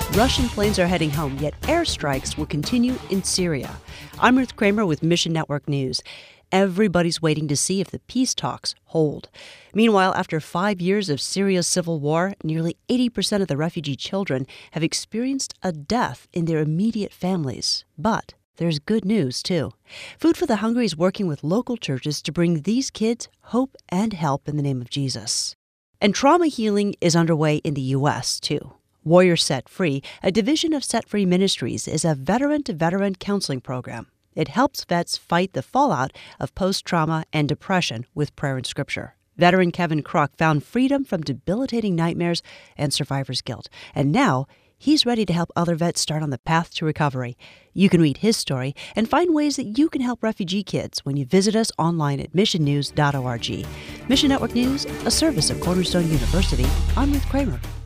Russian planes are heading home, yet airstrikes will continue in Syria. I'm Ruth Kramer with Mission Network News. Everybody's waiting to see if the peace talks hold. Meanwhile, after 5 years of Syria's civil war, nearly 80% of the refugee children have experienced a death in their immediate families. But there's good news, too. Food for the Hungry is working with local churches to bring these kids hope and help in the name of Jesus. And trauma healing is underway in the U.S., too. Warrior Set Free, a division of Set Free Ministries, is a veteran-to-veteran counseling program. It helps vets fight the fallout of post-trauma and depression with prayer and scripture. Veteran Kevin Kruk found freedom from debilitating nightmares and survivor's guilt. And now, he's ready to help other vets start on the path to recovery. You can read his story and find ways that you can help refugee kids when you visit us online at missionnews.org. Mission Network News, a service of Cornerstone University. I'm Ruth Kramer.